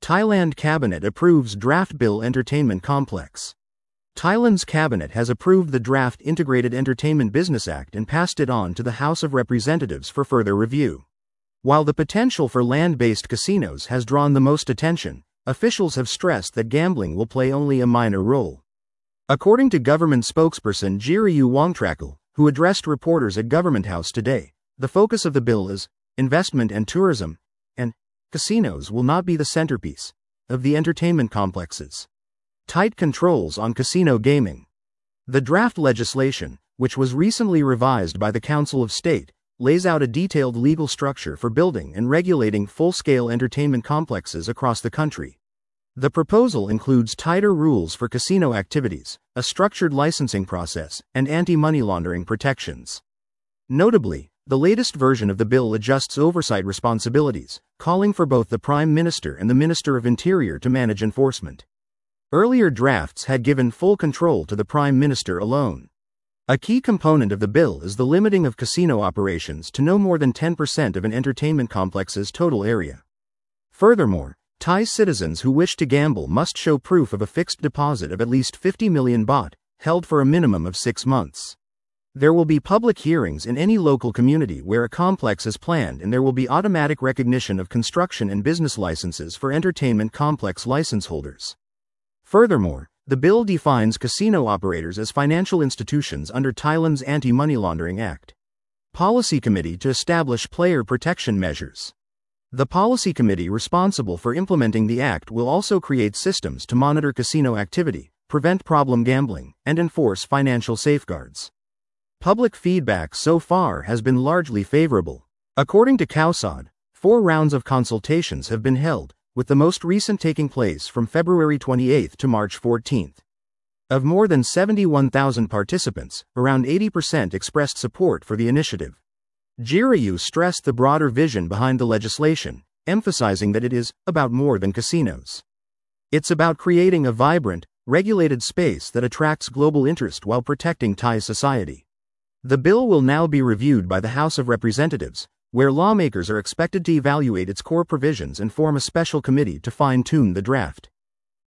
Thailand Cabinet approves draft bill Entertainment Complex. Thailand's cabinet has approved the draft Integrated Entertainment Business Act and passed it on to the House of Representatives for further review. While the potential for land-based casinos has drawn the most attention, officials have stressed that gambling will play only a minor role. According to government spokesperson Jirayu Wongtrakel, who addressed reporters at Government House today, the focus of the bill is investment and tourism, and casinos will not be the centerpiece of the entertainment complexes. Tight controls on casino gaming. The draft legislation, which was recently revised by the Council of State, lays out a detailed legal structure for building and regulating full-scale entertainment complexes across the country. The proposal includes tighter rules for casino activities, a structured licensing process, and anti-money laundering protections. Notably, the latest version of the bill adjusts oversight responsibilities, calling for both the Prime Minister and the Minister of Interior to manage enforcement. Earlier drafts had given full control to the Prime Minister alone. A key component of the bill is the limiting of casino operations to no more than 10% of an entertainment complex's total area. Furthermore, Thai citizens who wish to gamble must show proof of a fixed deposit of at least 50 million baht, held for a minimum of 6 months. There will be public hearings in any local community where a complex is planned, and there will be automatic recognition of construction and business licenses for entertainment complex license holders. Furthermore, the bill defines casino operators as financial institutions under Thailand's Anti-Money Laundering Act. Policy Committee to establish player protection measures. The policy committee responsible for implementing the act will also create systems to monitor casino activity, prevent problem gambling, and enforce financial safeguards. Public feedback so far has been largely favorable. According to KOSOD, 4 rounds of consultations have been held, with the most recent taking place from February 28 to March 14. Of more than 71,000 participants, around 80% expressed support for the initiative. Jirayu stressed the broader vision behind the legislation, emphasizing that it is about more than casinos. It's about creating a vibrant, regulated space that attracts global interest while protecting Thai society. The bill will now be reviewed by the House of Representatives, where lawmakers are expected to evaluate its core provisions and form a special committee to fine-tune the draft.